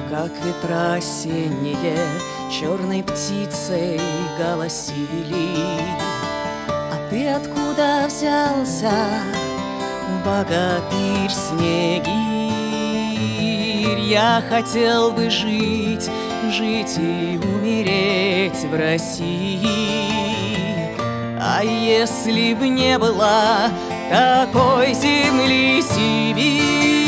Как ветра осенние черной птицей голосили. А ты откуда взялся, богатырь Снегирь? Я хотел бы жить, жить и умереть в России. А если б не было такой земли Сибирь?